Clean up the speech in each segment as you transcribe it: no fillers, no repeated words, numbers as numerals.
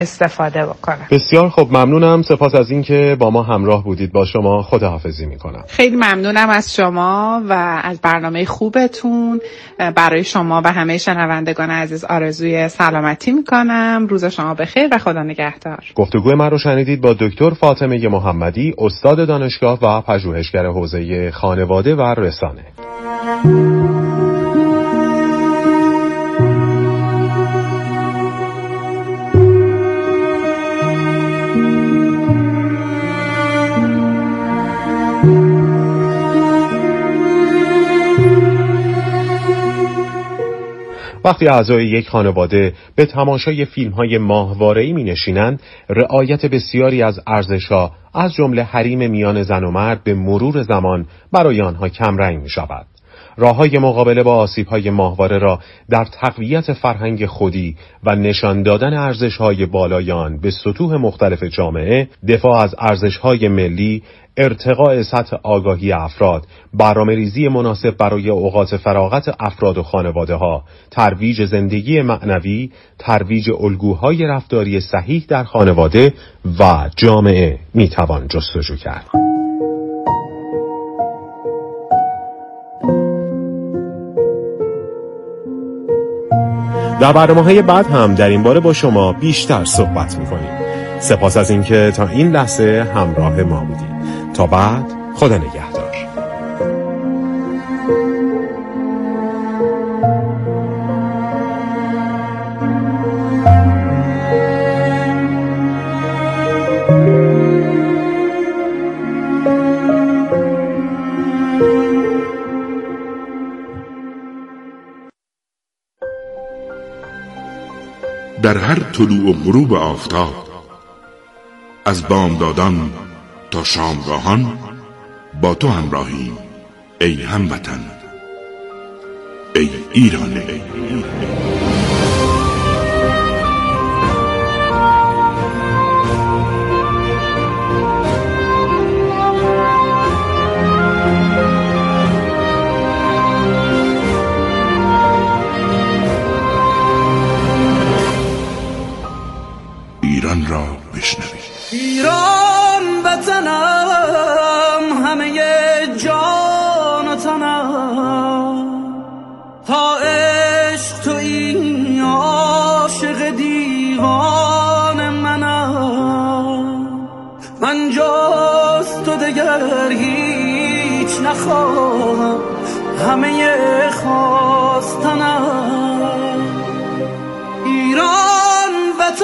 استفاده بکنم. بسیار خوب، ممنونم. سپاس از اینکه با ما همراه بودید. با شما خداحافظی میکنم. خیلی ممنونم از شما و از برنامه خوبتون. برای شما و همه شنوندگان عزیز آرزوی سلامتی میکنم. روز شما بخیر و خدا نگهدار. گفتگوی من رو شنیدید با دکتر فاطمه محمدی، استاد دانشگاه و پژوهشگر حوزه خانواده و رسانه. وقتی اعضای یک خانواده به تماشای فیلم‌های ماهواره‌ای می‌نشینند، رعایت بسیاری از ارزش‌ها از جمله حریم میان زن و مرد به مرور زمان برای آنها کمرنگ می‌شود. راه‌های مقابله با آسیب‌های ماهواره را در تقویت فرهنگ خودی و نشان دادن ارزش‌های بالای آن به سطوح مختلف جامعه، دفاع از ارزش‌های ملی، ارتقاء سطح آگاهی افراد، برنامه‌ریزی مناسب برای اوقات فراغت افراد و خانواده‌ها، ترویج زندگی معنوی، ترویج الگوهای رفتاری صحیح در خانواده و جامعه میتوان جستجو کرد. در برنامه‌های بعد هم در این باره با شما بیشتر صحبت می‌کنیم. سپاس از اینکه تا این لحظه همراه ما بودید. تا بعد، خدا نگهدار. در هر طلوع و غروب آفتاب، از بامدادان تا شامگاهان با تو همراهیم ای هموطن، ای ایران. ایران را بشنوید. ایران وطنم، همه جان و تنم، تا عشق تویی عاشق دیوان منم. من جز تو دگر هیچ نخواهم، همه خواستنم. ایران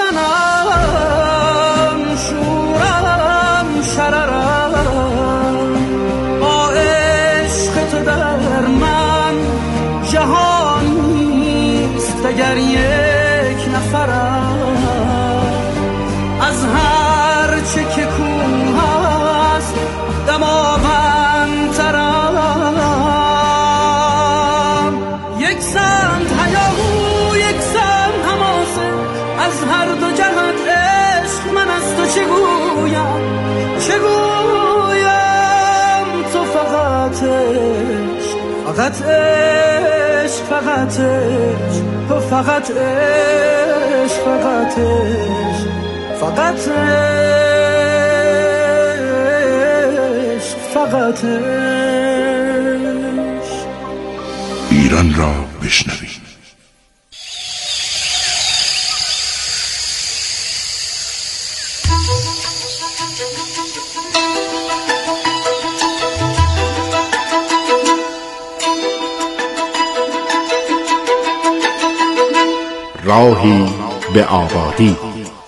وطنم، شورم شررم، با عشق تو در من جهان نیست اگر یک نفرم. از هر چه که کوه است دماوندترم. یک سمت هیاهو یک سمت حماسه، از هر دو جهت عشق من از تو چگویم تو فقط عشق، فقط عشق، فقط عشق، تو فقط عشق، فقط عشق، فقط عشق، فقط عشق. ایران را بشنوید. راهی به آبادی.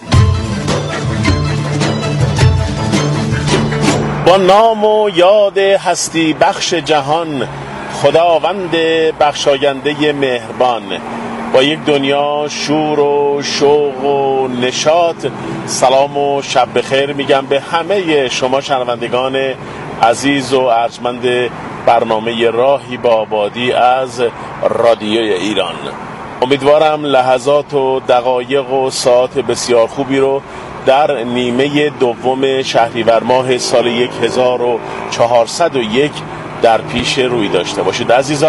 با نام و یاد هستی بخش جهان، خداوند بخشاینده مهربان، با یک دنیا شور و شوق و نشاط، سلام و شب بخیر میگم به همه شما شنوندگان عزیز و ارجمند برنامه راهی به آبادی از رادیوی ایران. امیدوارم لحظات و دقایق و ساعت بسیار خوبی رو در نیمه دوم شهریور ماه سال 1401 در پیش روی داشته باشید. عزیزان،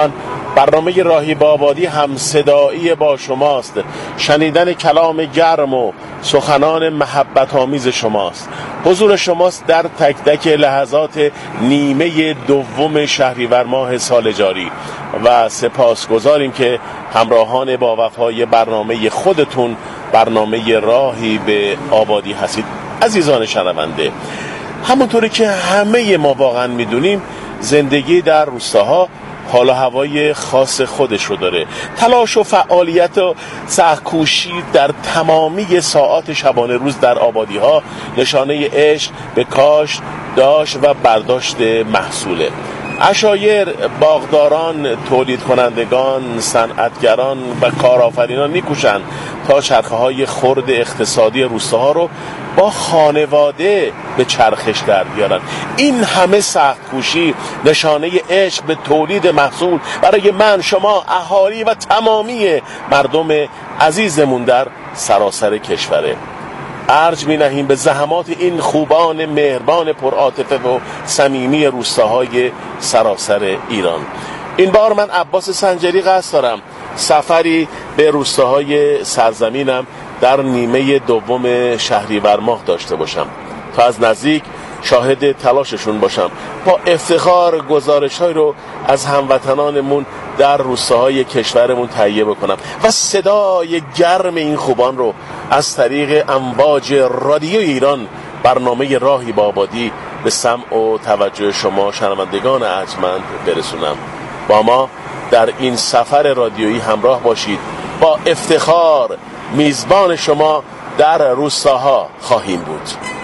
برنامه راهی آبادی هم صدایی با شماست. شنیدن کلام گرم و سخنان محبت آمیز شماست. حضور شماست در تک تک لحظات نیمه دوم شهریور ماه سال جاری و سپاسگزاریم که همراهان با وفای برنامه خودتون، برنامه راهی به آبادی هستید. عزیزان شنونده، همونطوری که همه ما واقعا میدونیم زندگی در روستاها حال و هوای خاص خودش رو داره. تلاش و فعالیت و سعی‌کوشی در تمامی ساعات شبانه روز در آبادی ها نشانه عشق به کاشت، داشت و برداشت محصوله. عشایر، باغداران، تولید کنندگان، صنعتگران و کارآفرینان میکوشند تا چرخه‌های خرد اقتصادی روستاها رو با خانواده به چرخش در بیارن. این همه سخت کوشی نشانه عشق به تولید محصول برای من، شما، اهالی و تمامی مردم عزیزمون در سراسر کشوره. ارج می نهیم به زحمات این خوبان مهربان پرعاطفه و صمیمی روستاهای سراسر ایران. این بار من عباس سنجری قصد دارم سفری به روستاهای سرزمینم در نیمه دوم شهریور ماه داشته باشم تا از نزدیک شاهد تلاششون باشم. با افتخار گزارش‌هایی رو از هموطنانمون در روستاهای کشورمون تهیه بکنم و صدای گرم این خوبان رو از طریق امواج رادیو ایران، برنامه راهی به آبادی، به سمع و توجه شما شنوندگان ارجمند برسونم. با ما در این سفر رادیویی همراه باشید. با افتخار میزبان شما در روستاها خواهیم بود.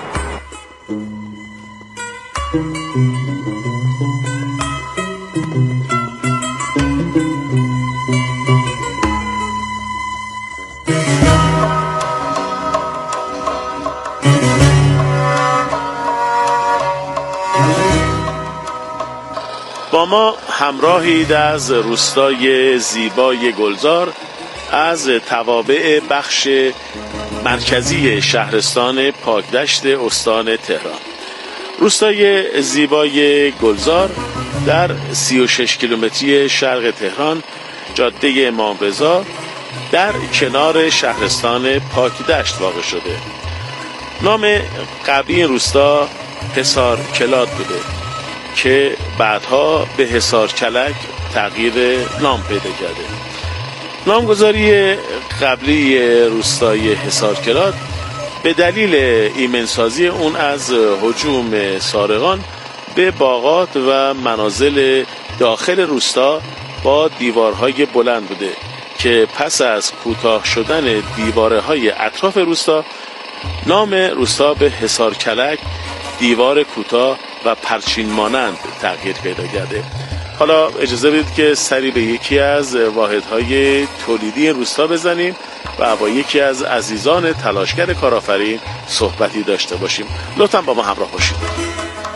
با ما همراهید از روستای زیبای گلزار از توابع بخش مرکزی شهرستان پاکدشت استان تهران. روستای زیبای گلزار در 36 کیلومتری شرق تهران، جاده امام رضا، در کنار شهرستان پاکدشت واقع شده. نام قبلی روستا حصار کلات بوده که بعدها به حصار کلک تغییر نام پیدا کرده. نامگذاری قبلی روستای حصار کلات به دلیل ایمنسازی اون از هجوم سارقان به باغات و منازل داخل روستا با دیوارهای بلند بوده که پس از کوتاه شدن دیوارهای اطراف روستا، نام روستا به حصار کلک، دیوار کوتاه و پرچین مانند تغییر پیدا کرده. حالا اجازه بدید که سری به یکی از واحدهای تولیدی روستا بزنیم و با یکی از عزیزان تلاشگر کارآفرین صحبتی داشته باشیم. لطفاً با ما همراه باشید.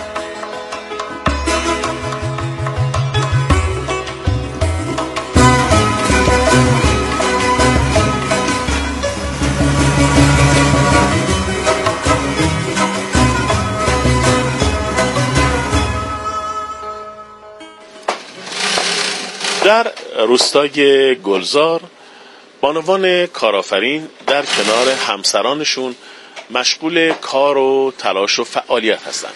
در روستای گلزار بانوان کارآفرین در کنار همسرانشون مشغول کار و تلاش و فعالیت هستند.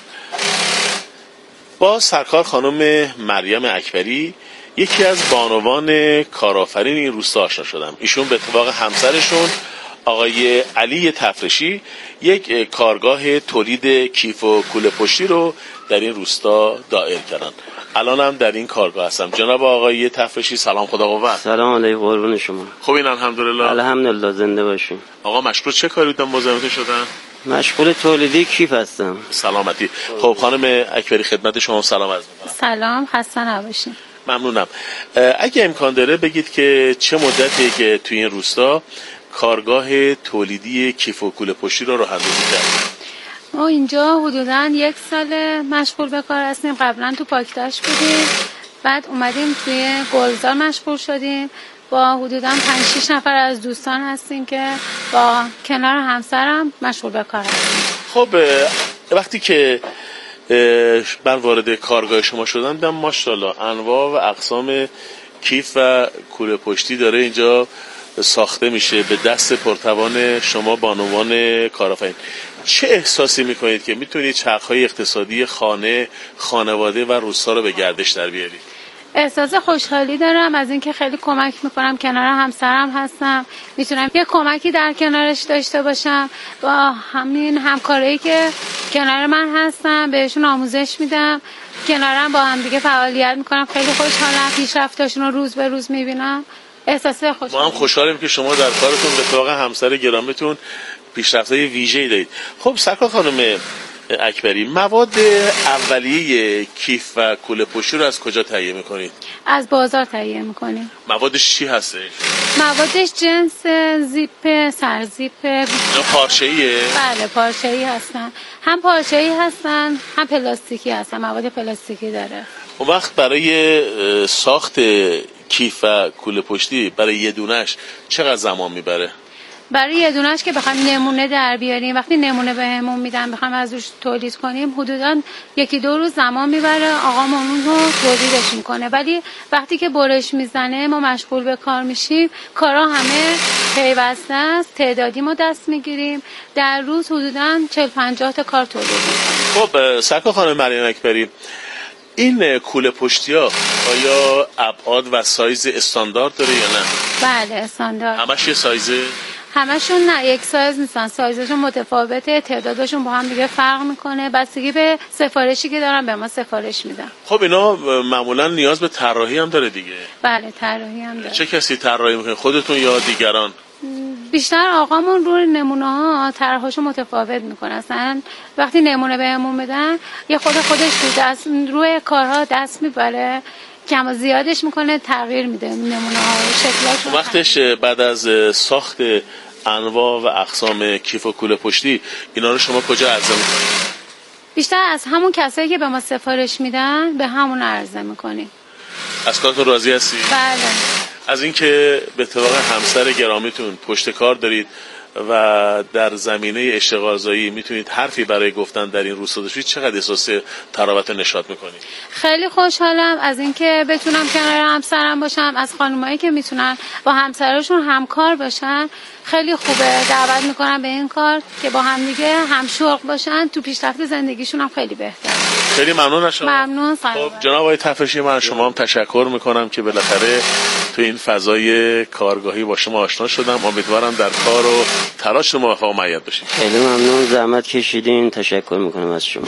با سرکار خانم مریم اکبری، یکی از بانوان کارآفرین این روستا آشنا شدم. ایشون به اتفاق همسرشون آقای علی تفرشی یک کارگاه تولید کیف و کوله پشتی رو در این روستا دایر کردن. الان هم در این کارگاه هستم. جناب آقای تفرشی، سلام، خدا قوت. سلام علیکم، قربون شما. خوبین؟ الحمدلله. الحمدلله، زنده باشین. آقا مشغول چه کاری بودن مزاحمتون شدن؟ مشغول تولیدی کیف هستم. سلامتی. خب خانم اکبری، خدمت شما سلام عرض می‌کنم. سلام، خسته نباشین. ممنونم. اگه امکان داره بگید که چه مدتی که توی این روستا کارگاه تولیدی کیف و کوله پشتی رو راه اندازی کردید؟ ما اینجا حدوداً 1 سال مشغول به کار هستیم. قبلا تو پاکدشت بودیم، بعد اومدیم توی گلزار مشغول شدیم. با حدوداً 5-6 نفر از دوستان هستیم که با کنار همسرم مشغول به کار هستیم. خب وقتی که من وارد کارگاه شما شدم دیدم ماشاءالله انواع و اقسام کیف و کوله پشتی داره اینجا ساخته میشه به دست پرتوان شما به عنوان کارآفرین. چه احساسی میکنید که میتونید چرخهای اقتصادی خانه، خانواده و روستا رو به گردش در بیارید؟ احساس خوشحالی دارم از اینکه خیلی کمک میکنم، کنار همسرم هستم، میتونم یه کمکی در کنارش داشته باشم. با همین همکارایی که کنار من هستم بهشون آموزش میدم، کنارم با هم دیگه فعالیت میکنم. خیلی خوشحالم، پیشرفتاشون رو روز به روز میبینم. احساس خوشحالی. ما هم خوشحالیم که شما در کارتون به اتفاق همسر گرامیتون پیشرفت‌های ویژه‌ای دارید. خب سرکار خانم اکبری، مواد اولیه کیف و کوله پشتی رو از کجا تهیه میکنید؟ از بازار تهیه میکنیم. موادش چی هستش؟ موادش جنس زیپ، سرزیپ. پارچه‌ایه؟ بله پارچه‌ای هستن، هم پارچه‌ای هستن هم پلاستیکی هستن، مواد پلاستیکی داره. اون وقت برای ساخت کیف و کوله پشتی برای یه دونش چقدر زمان میبره؟ برای یه دونش که بخوایم نمونه در بیاریم، وقتی نمونه بهمون میدن بخوایم از روش تولید کنیم، حدوداً 1-2 روز زمان میبره آقامون اون رو تولیدش میکنه. ولی وقتی که برش میزنه ما مشغول به کار میشیم، کارا همه پیوسته است، تعدادی ما دست میگیریم، در روز حدوداً 40-50 تا کار تولید میکنیم. خب سرکار خانم مریم اکبری، این کوله پشتی ها آیا ابعاد و سایز استاندارد داره یا نه؟ بله استاندارد. همش یه سایزه؟ همشون نه یک سایز نیستن، سایزشون متفاوته، تعدادشون با هم دیگه فرق میکنه، بستگی به سفارشی که دارن به ما سفارش میدن. خب اینا معمولا نیاز به طراحی هم داره دیگه؟ بله طراحی هم داره. چه کسی طراحی میکنه، خودتون یا دیگران؟ بیشتر آقامون روی نمونه ها طرحشو متفاوت میکنه. اصلا وقتی نمونه بهمون بدن یه خودش تو دست روی کارها دست میبره، کم و زیادش میکنه، تغییر میده نمونه ها رو، شکلاشو. وقتش بعد از ساخت انواع و اقسام کیف و کوله پشتی اینا رو شما کجا عرضه میکنید؟ بیشتر از همون کسایی که به ما سفارش میدن به همون عرضه میکنیم. از کارتون راضی هستی؟ بله. از اینکه به اتفاق همسر گرامیتون پشت کار دارید و در زمینه اشتغالزایی میتونید حرفی برای گفتن در این روستا داشتید، چقدر احساس تراوت و نشاط میکنید؟ خیلی خوشحالم از اینکه بتونم کنار همسرم باشم، از خانمایی که میتونن با همسرشون همکار باشن. خیلی خوبه، دعوت میکنم به این کار که با هم دیگه همشوق باشن، تو پیشرفت زندگیشون هم خیلی بهتره. خیلی ممنون شما. ممنون. خب جناب آقای تفرشی، من شما هم تشکر میکنم که بالاخره تو این فضای کارگاهی با شما آشنا شدم. امیدوارم در کار و تلاش موفق و مؤید باشید. خیلی ممنون، زحمت کشیدین، تشکر میکنم از شما.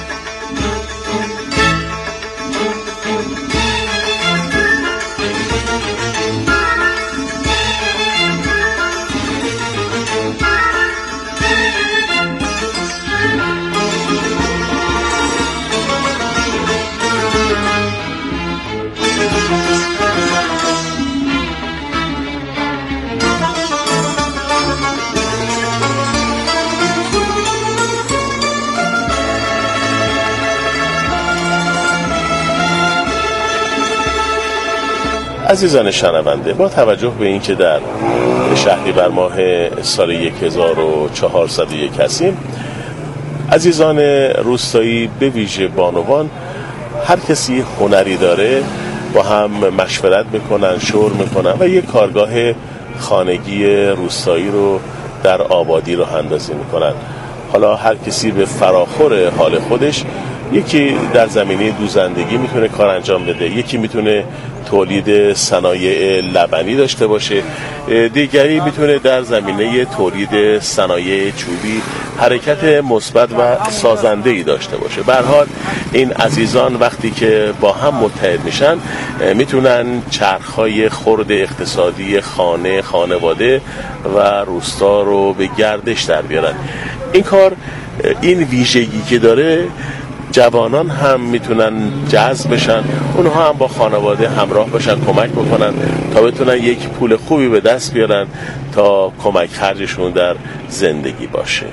عزیزان شنونده، با توجه به اینکه در شهریور ماه سال 1401 هستیم، عزیزان روستایی به ویژه بانوان هر کسی هنری داره با هم مشورت میکنن، شور میکنن و یک کارگاه خانگی روستایی رو در آبادی رو اندازی میکنن. حالا هر کسی به فراخور حال خودش، یکی در زمینه دوزندگی میتونه کار انجام بده، یکی میتونه تولید صنایع لبنی داشته باشه، دیگری میتونه در زمینه تولید صنایع چوبی حرکت مثبت و سازنده‌ای داشته باشه. به هر حال این عزیزان وقتی که با هم متحد میشن میتونن چرخهای خرد اقتصادی خانه، خانواده و روستا رو به گردش در بیارن. این کار این ویژگی که داره، جوانان هم میتونن جذب بشن، اونها هم با خانواده همراه باشن، کمک بکنن تا بتونن یک پول خوبی به دست بیارن تا کمک خرجشون در زندگی باشه.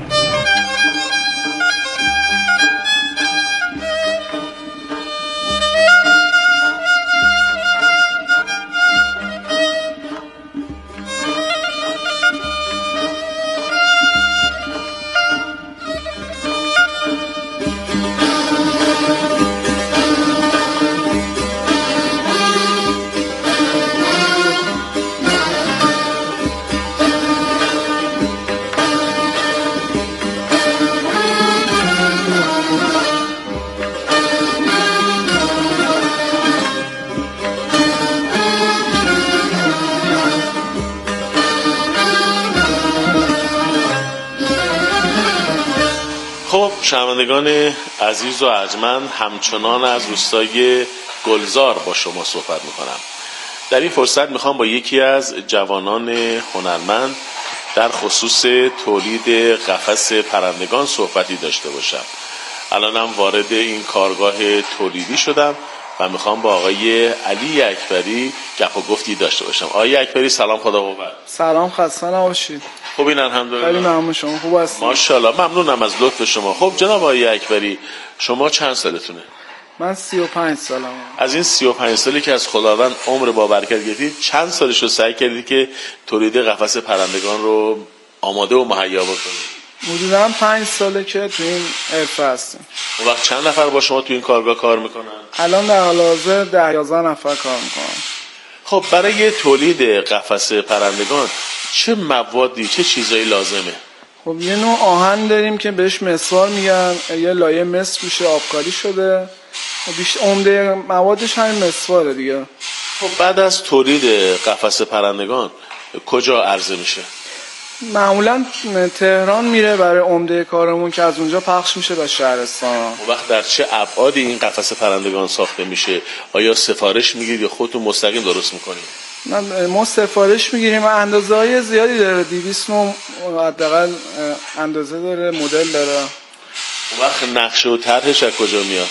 خب شنوندگان عزیز و ارجمند، همچنان از روستای گلزار با شما صحبت میکنم. در این فرصت میخوام با یکی از جوانان هنرمند در خصوص تولید قفس پرندگان صحبتی داشته باشم. الانم وارد این کارگاه تولیدی شدم و میخوام با آقای علی اکبری گپ و گفتی داشته باشم. آقای اکبری سلام، خدا قوت. سلام، خسته نباشید. خوبین؟ الحمدلله. خیلی ممنون، شما خوب هستید؟ ماشاءالله، ممنونم از لطف شما. خب جناب آقای اکبری، شما چند سالتونه؟ من 35 سالمه. از این 35 سالی که از خداوند عمر با برکت گرفتید، چند سالش رو سعی کردید که تولید قفس پرندگان رو آماده و مهیا بکنید؟ حدوداً 5 ساله که تو این حرفه هستم. اون وقت چند نفر با شما تو این کارگاه کار میکنن؟ الان در حال حاضر 10-11 نفر کار میکنن. خب برای تولید قفس پرندگان چه موادی، چه چیزایی لازمه؟ خب یه نوع آهن داریم که بهش مسوار میگن، یه لایه مس روشه آبکاری شده، بیشتر عمده موادش همین مسواره دیگه. خب بعد از تولید قفس پرندگان کجا عرضه میشه؟ معمولا تهران میره برای عمده کارمون که از اونجا پخش میشه به شهرستان. اون وقت در چه ابعادی این قفس پرندگان ساخته میشه؟ آیا سفارش میگیرید یا خودتون مستقیم درست میکنید؟ ما سفارش میگیریم، اندازه‌های زیادی داره، 200 نوع حداقل اندازه داره، مدل داره. اون وقت نقشه و طرحش از کجا میاد؟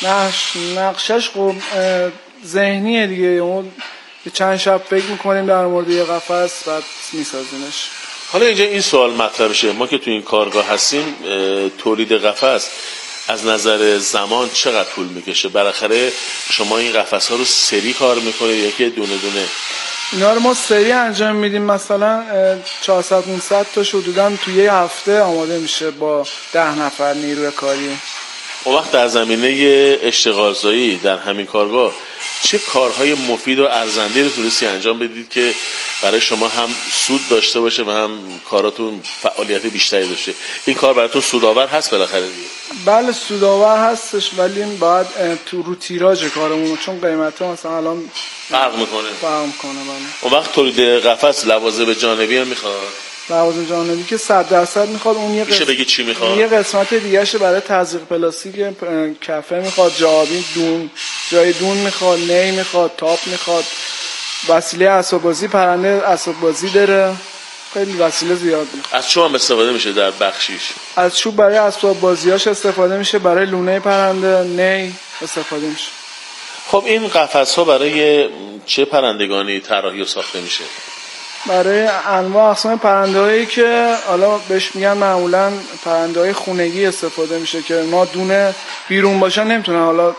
نقشش خب ذهنیه دیگه، اون چند شب فکر میکنیم در مورد یه قفس بعد میسازیمش. حالا اینجا این سوال مطرح میشه، ما که تو این کارگاه هستیم، تولید قفس از نظر زمان چقدر طول میکشه؟ بالاخره شما این قفس ها رو سری کار میکنید یا که دونه دونه؟ اینا رو ما سری انجام میدیم، مثلا 400-500 تا حدوداً تو یه هفته آماده میشه با 10 نفر نیروی کاری. اون وقت در زمینه اشتغالزایی در همین کارگاه چه کارهای مفید و ارزنده رو تونستی انجام بدید که برای شما هم سود داشته باشه و هم کاراتون فعالیت بیشتری داشته؟ این کار براتون سودآور هست بالاخره دیگه؟ بله سودآور هستش، ولی باید تو رو تیراژ کارمون، چون قیمته مثلا الان فرق میکنه. بله. اون وقت تولید قفس لوازم جانبی هم میخواد؟ لوازم جانبی که 100% میخواد. اون یه میشه بگی چی میخواد؟ یه قسمت دیگه‌شه برای تزریق پلاستیک کفه میخواد، جوابی دون، جای دون میخواد، نی میخواد، تاپ میخواد، وسیله اسباب بازی، پرنده اسباب بازی داره، خیلی وسیله زیاد میخواد. از چوب استفاده میشه در بخشیش؟ از چوب برای اسباب بازیاش استفاده میشه، برای لونه پرنده نی استفاده میشه. خب این قفس ها برای چه پرندگانی طراحی و ساخته میشه؟ برای انواع اقسام پرنده‌هایی که حالا بهش میگن معمولا پرنده‌های خونگی استفاده میشه که ما دونه بیرون باشن نمیتونن حالا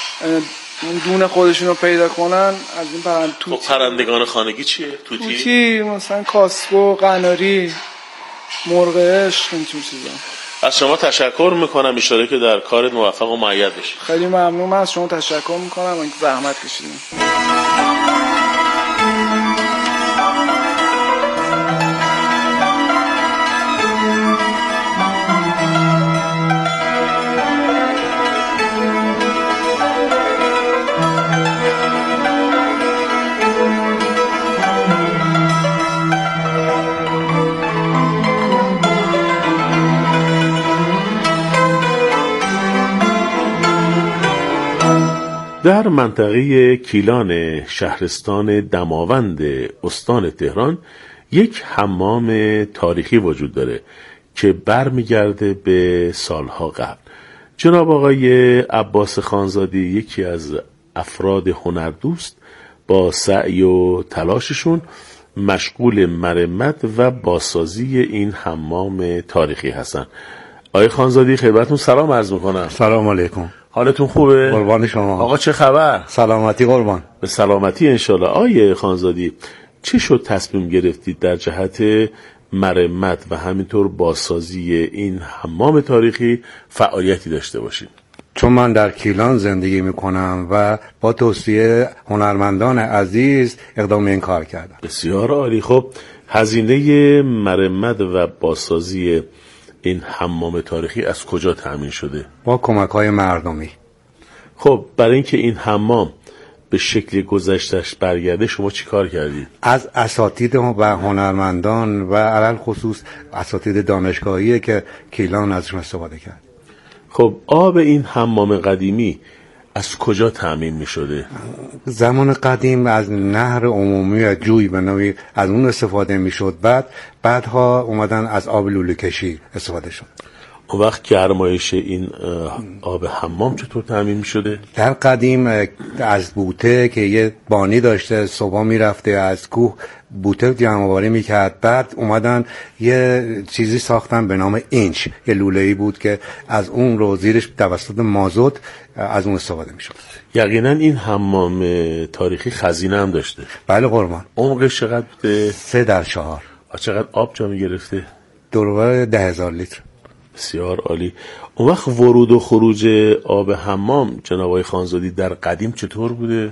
دونه خودشون رو پیدا کنن. از این خب پرندگان خانگی چیه؟ توتی مثلا کاسکو، قناری، مرغ عشق، این چیزا. از شما تشکر میکنم، اشاره که در کارت موفق و مؤید بشی. خیلی ممنون، من از شما تشکر میکنم که زحمت کشیدین. در منطقه کیلان شهرستان دماوند استان تهران یک حمام تاریخی وجود داره که برمیگرده به سالها قبل. جناب آقای عباس خانزادی، یکی از افراد هنردوست، با سعی و تلاششون مشغول مرمت و بازسازی این حمام تاریخی هستن. آقای خانزادی خدمتتون سلام عرض میکنم. سلام علیکم. حالتون خوبه؟ قربان شما. آقا چه خبر؟ سلامتی قربان. به سلامتی انشالله. آقای خانزادی، چه شد تصمیم گرفتید در جهت مرمت و همینطور بازسازی این حمام تاریخی فعالیتی داشته باشید؟ چون من در کیلان زندگی میکنم و با توصیه هنرمندان عزیز اقدام این کار کردم. بسیار عالی. خب هزینه مرمت و بازسازی این حمام تاریخی از کجا تأمین شده؟ با کمک‌های مردمی. خب برای اینکه این حمام به شکل گذشته‌اش برگرده شما چی کار کردید؟ از اساتید و هنرمندان و علل خصوص اساتید دانشگاهی که کیلان ازشون استفاده کرد. خب آب این حمام قدیمی از کجا تامین می شده؟ زمان قدیم از نهر عمومی یا جوی به نوعی از اون استفاده می شد. بعدها اومدن از آب لوله کشی استفاده شد. اون وقت گرمایش این آب حمام چطور تامین می شده؟ در قدیم از بوته که یه بانی داشته، صبح می رفته از کوه بوته جمع آوری می کرد. بعد اومدن یه چیزی ساختن به نام اینچ، یه لوله‌ای بود که از اون رو زیرش توسط مازوت از اون استفاده می شد. یقینا این حمام تاریخی خزینه هم داشته. بله قربان. عمقش چقدر بوده؟ 3/4. چقدر آب جا می گرفته؟ دور 10,000 لیتر. بسیار عالی. اون وقت ورود و خروج آب حمام جناب آقای خانزادی در قدیم چطور بوده؟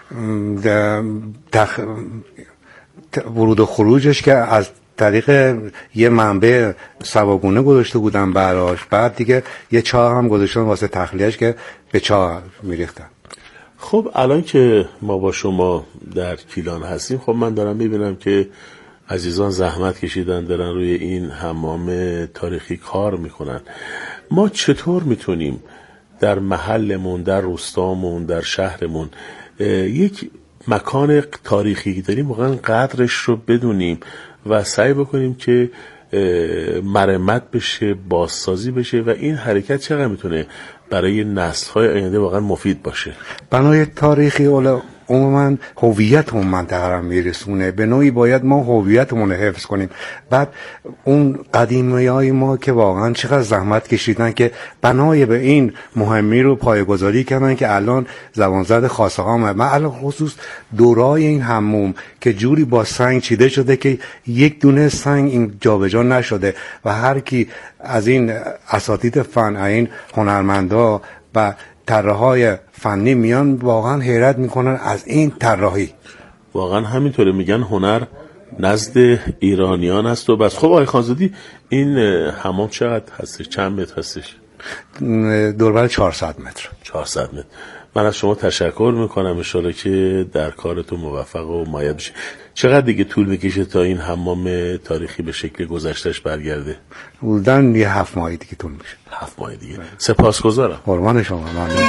ورود و خروجش که از طریق یه منبع سواگونه گذاشته بودن براش، بعد دیگه یه چاه هم گذاشتن واسه تخلیهش که به چاه میریختن. خب الان که ما با شما در کیلان هستیم، خب من دارم میبینم که عزیزان زحمت کشیدن دارن روی این حمام تاریخی کار میکنن. ما چطور میتونیم در محلمون، در روستامون، در شهرمون یک مکان تاریخی داریم واقعا قدرش رو بدونیم و سعی بکنیم که مرمت بشه، بازسازی بشه و این حرکت چقدر میتونه برای نسل‌های آینده واقعا مفید باشه؟ بنای تاریخی عموما هویت اون منطقه رو میرسونه. به نوعی باید ما هویتمون رو حفظ کنیم. بعد اون قدیمیای ما که واقعا چقدر زحمت کشیدن که بنای به این مهمی رو پایه‌گذاری کردن که الان زبانزد خاصه ها من الان خصوص دورای این حموم که جوری با سنگ چیده شده که یک دونه سنگ این جابجا نشده و هر کی از این اساتید فن، این هنرمندا و طراحای فنی میان واقعا حیرت میکنن از این طراحی. واقعا همینطوره، میگن هنر نزد ایرانیان است و بس. خب آقای خانزادی این حمام چقدر هستش؟ چند متر هستش؟ دوربر 400 متر. 400 متر. من از شما تشکر میکنم، انشالله که در کارتون موفق و مایه بشید. چقدر دیگه طول میکشه تا این حمام تاریخی به شکل گذشتهش برگرده؟ بودن یه 7 ماه دیگه طول میشه. 7 ماه دیگه. سپاسگزارم. قربان شما. ممنون.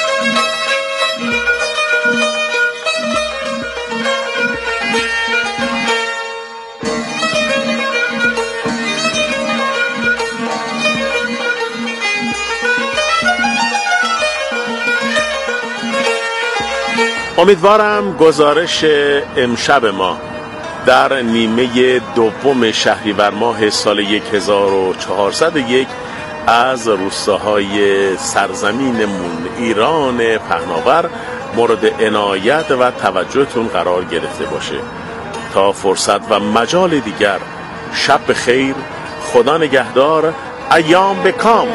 امیدوارم گزارش امشب ما در نیمه دوم شهریور ماه سال 1401 از روستاهای سرزمینمون ایران پهناور مورد عنایت و توجهتون قرار گرفته باشه. تا فرصت و مجال دیگر، شب بخیر، خدا نگهدار، ایام بکام.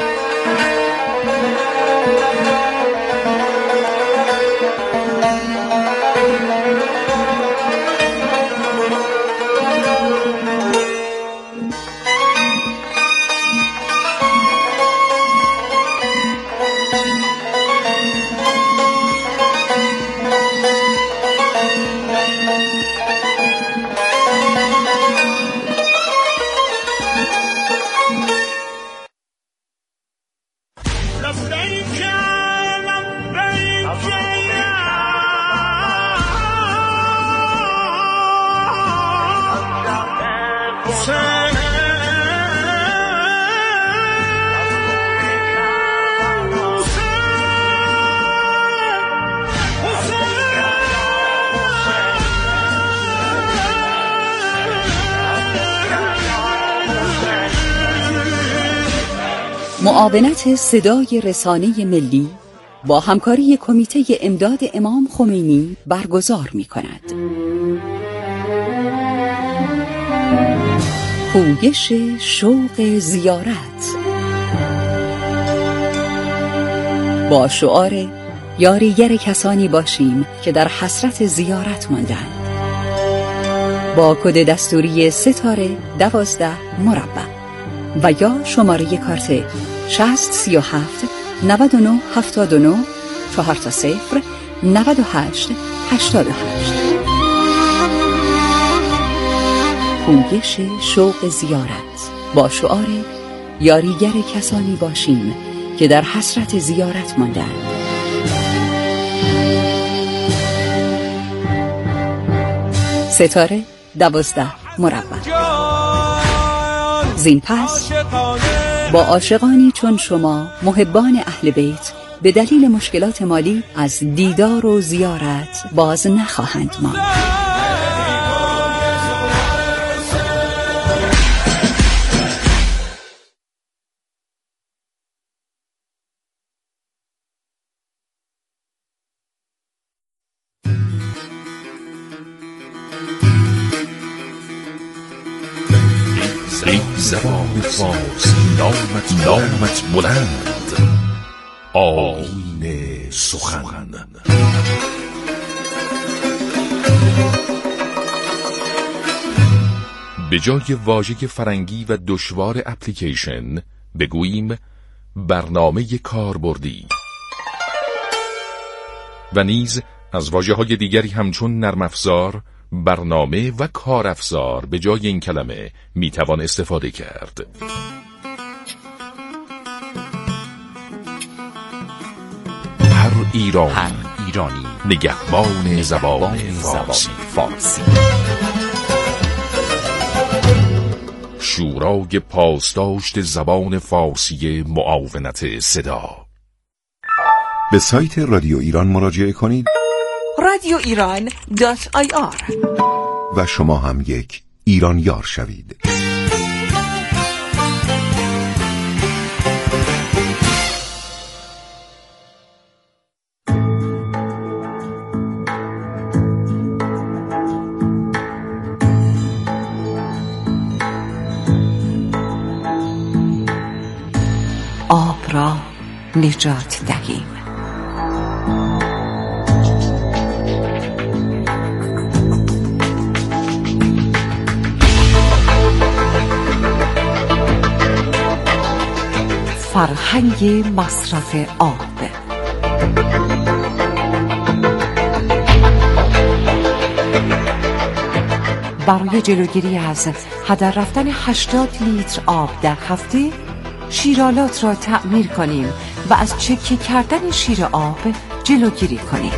معاونت صدای رسانه ملی با همکاری کمیته امداد امام خمینی برگزار می کند. پویش شوق زیارت با شعار یاریگر کسانی باشیم که در حسرت زیارت ماندند، با کد دستوری ستاره 12 مربع و یا شماره کارت 6037 99 79 4 98 88. پویش شوق زیارت با شعار یاریگر کسانی باشیم که در حسرت زیارت ماندند. ستاره 12 مربع. زین پس با عاشقانی چون شما محبان اهل بیت به دلیل مشکلات مالی از دیدار و زیارت باز نخواهند ماند. زبان فارسی نامت بلند، آیین سخن. به جای واژه فرنگی و دشوار اپلیکیشن بگوییم برنامه کاربردی، و نیز از واژه‌های دیگری همچون نرم افزار، برنامه و کارافزار به جای این کلمه میتوان استفاده کرد. هر ایرانی نگهبان زبان فارسی. شورای پاسداشت زبان فارسی معاونت صدا. به سایت رادیو ایران مراجعه کنید. radioiran.ir و شما هم یک ایرانیار شوید. آب را نجات دهیم. فرهنگ مصرف آب. برای جلوگیری از هدر رفتن 80 لیتر آب در هفته، شیرالات را تعمیر کنیم و از چکه کردن شیر آب جلوگیری کنیم.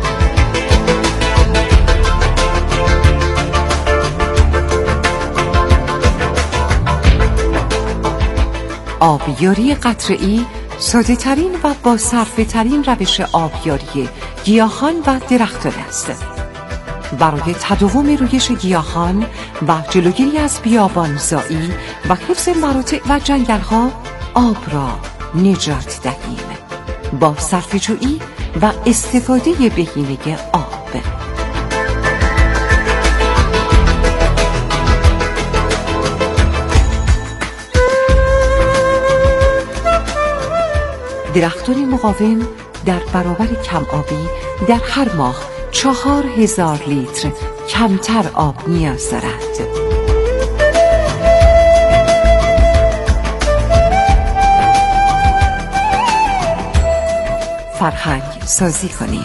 آبیاری قطره‌ای ساده ترین و با صرفه ترین روش آبیاری گیاهان و درختان است. برای تداوم رویش گیاهان و جلوگیری از بیابانزایی و حفظ مراتع و جنگل‌ها، آب را نجات دهیم با صرفه‌جویی و استفاده بهینه آب. درختان مقاوم در برابر کم آبی در هر ماه 4000 لیتر کمتر آب نیاز دارد. فرهنگ سازی کنیم.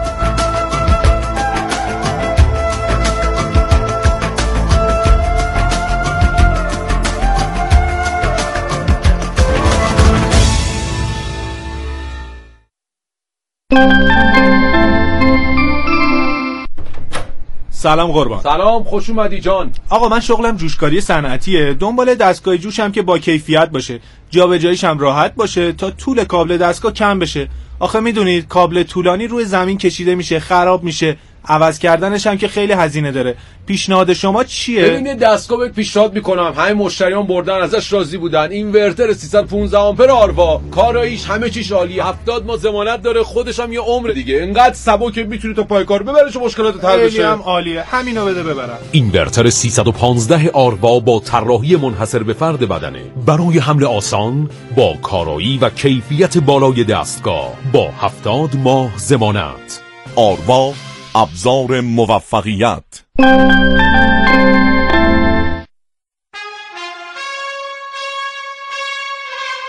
سلام قربان. سلام، خوش اومدی جان. آقا من شغلم جوشکاری صنعتیه، دنبال دستگاه جوشم که با کیفیت باشه، جابجاییش هم راحت باشه تا طول کابل دستگاه کم بشه. آخه میدونید کابل طولانی روی زمین کشیده میشه، خراب میشه، عوض کردنش هم که خیلی هزینه داره. پیشنهاد شما چیه؟ ببین دستگاه بهت پیشنهاد میکنم، همه مشتریان بردن ازش راضی بودن. اینورتر 315 آمپر آروا، کاراییش همه چیش عالیه، 70 ماه ضمانت داره، خودش هم یه عمر دیگه، اینقدر سبک که میتونی تا پای کار ببرش و مشکلات حل بشه. خیلی هم عالیه، همینو بده ببرم. اینورتر 315 آروا با طراحی منحصر به فرد بدنه، برای حمل آسان، با کارایی و کیفیت بالای دستگاه، با 70 ماه ضمانت. آروا، ابزار موفقیت.